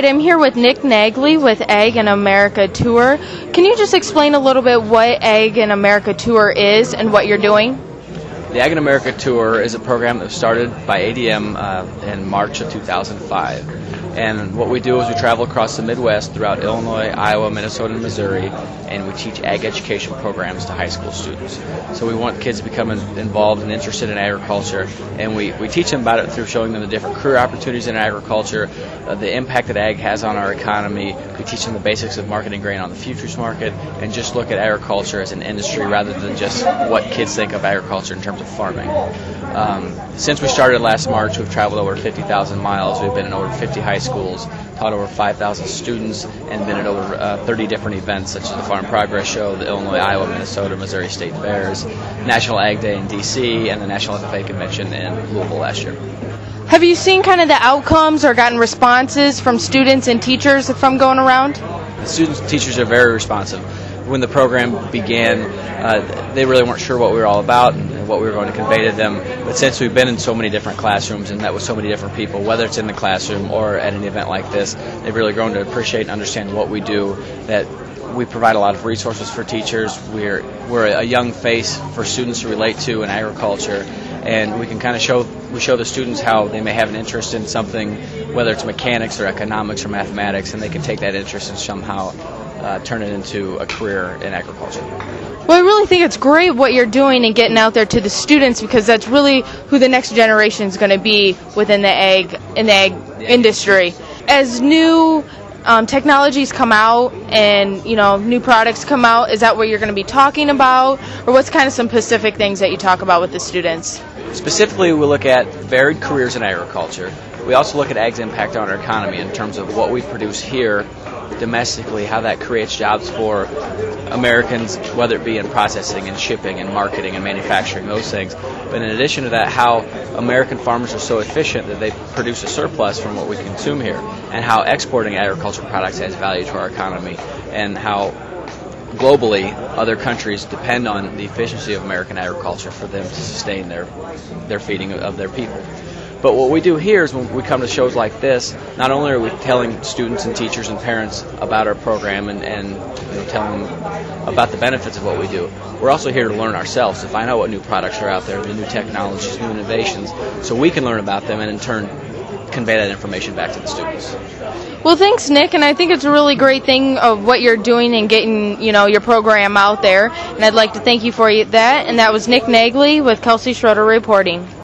right, I'm here with Nick Nagley with Ag in America Tour. Can you just explain a little bit what Ag in America Tour is and what you're doing? The Ag in America Tour is a program that was started by ADM in March of 2005. And what we do is we travel across the Midwest throughout Illinois, Iowa, Minnesota, and Missouri, and we teach ag education programs to high school students. So we want kids to become involved and interested in agriculture, and we teach them about it through showing them the different career opportunities in agriculture, the impact that ag has on our economy. We teach them the basics of marketing grain on the futures market, and just look at agriculture as an industry rather than just what kids think of agriculture in terms of farming. Since we started last March, we've traveled over 50,000 miles. We've been in over 50 high schools, taught over 5,000 students, and been at over 30 different events such as the Farm Progress Show, the Illinois, Iowa, Minnesota, Missouri State Fairs, National Ag Day in D.C., and the National FFA Convention in Louisville last year. Have you seen kind of the outcomes or gotten responses from students and teachers from going around? The students and teachers are very responsive. When the program began, they really weren't sure what we were all about and what we were going to convey to them. But since we've been in so many different classrooms and met with so many different people, whether it's in the classroom or at an event like this, they've really grown to appreciate and understand what we do, that we provide a lot of resources for teachers. We're a young face for students to relate to in agriculture, and we can kind of show the students how they may have an interest in something, whether it's mechanics or economics or mathematics, and they can take that interest and somehow turn it into a career in agriculture. Well, I really think it's great what you're doing and getting out there to the students, because that's really who the next generation is going to be within the ag industry. As new technologies come out and new products come out, is that what you're going to be talking about, or what's kind of some specific things that you talk about with the students? Specifically, we look at varied careers in agriculture. We also look at ag's impact on our economy in terms of what we produce here domestically, how that creates jobs for Americans, whether it be in processing and shipping and marketing and manufacturing, those things. But in addition to that, how American farmers are so efficient that they produce a surplus from what we consume here, and how exporting agricultural products adds value to our economy, and how globally other countries depend on the efficiency of American agriculture for them to sustain their feeding of their people. But what we do here is when we come to shows like this, not only are we telling students and teachers and parents about our program and telling them about the benefits of what we do, we're also here to learn ourselves, to find out what new products are out there, the new technologies, new innovations, so we can learn about them and in turn convey that information back to the students. Well, thanks, Nick, and I think it's a really great thing of what you're doing and getting your program out there, and I'd like to thank you for that. And that was Nick Nagley with Kelsey Schroeder reporting.